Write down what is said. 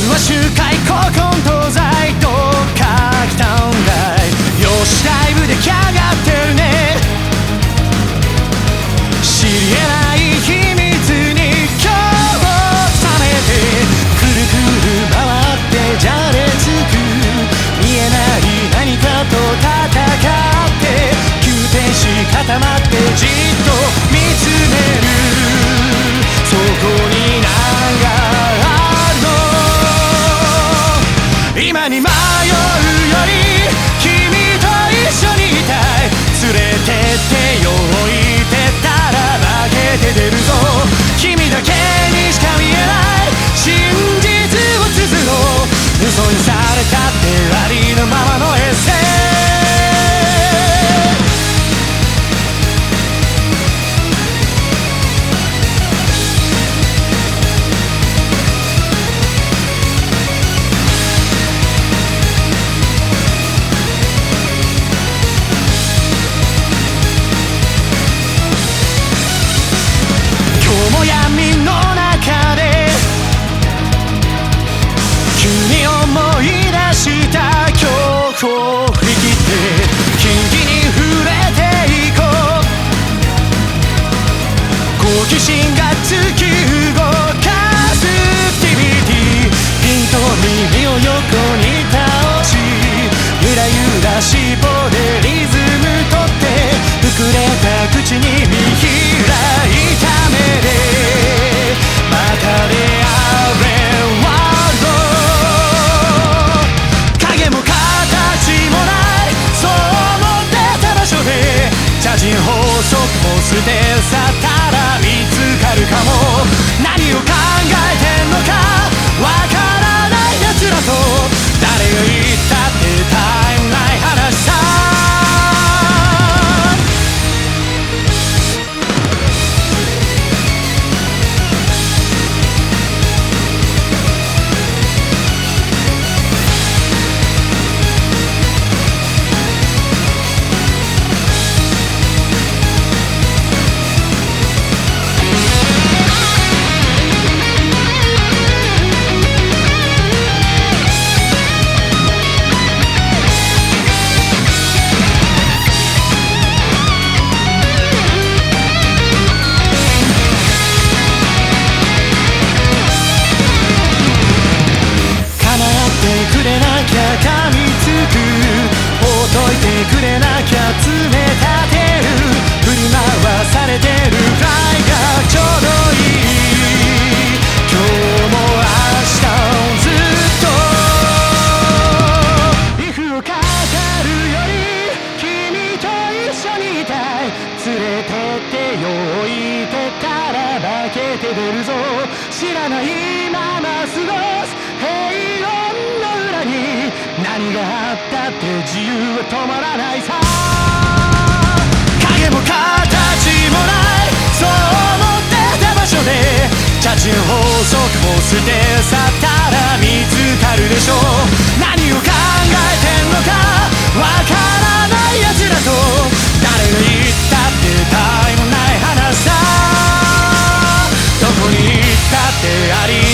は周回古今東西どっか来たんだい。よしライブ出来上がってるね。知り得ない秘密に今日を覚めてくるくる回ってじゃれつく見えない何かと戦って急停止固まってじっと見つめるそこに何が今に迷うより君と一緒にいたい。連れてってよ置いてたら負けて出るぞ。君だけにしか見えない真実を綴ろう。嘘にされたってありのままのエッセイ。闇の中で急に思い出した恐怖を振り切って木々に触れていこう。好奇心が突き動かすアクティビティ。ピンと耳を横に倒しゆらゆら尻尾でリズムとって膨れた口に見開いた目で法則も捨て去ったら見つかるかも。何を考えてんのかわからない奴らと誰が言ったってタイムない話さ。くれなきゃ噛みつくほっといてくれなきゃ詰め立てる振り回されてるくらいがちょうどいい。今日も明日もずっとイフを語るより君と一緒にいたい。連れてってよ置いてたら化けて出るぞ。知らないまま過ごす平穏何があったって自由は止まらないさ。影も形もないそう思ってた場所でジャッジの法則も捨て去ったら見つかるでしょう。何を考えてんのかわからない奴らと誰が言ったってタイムない話さ。どこに行ったってあり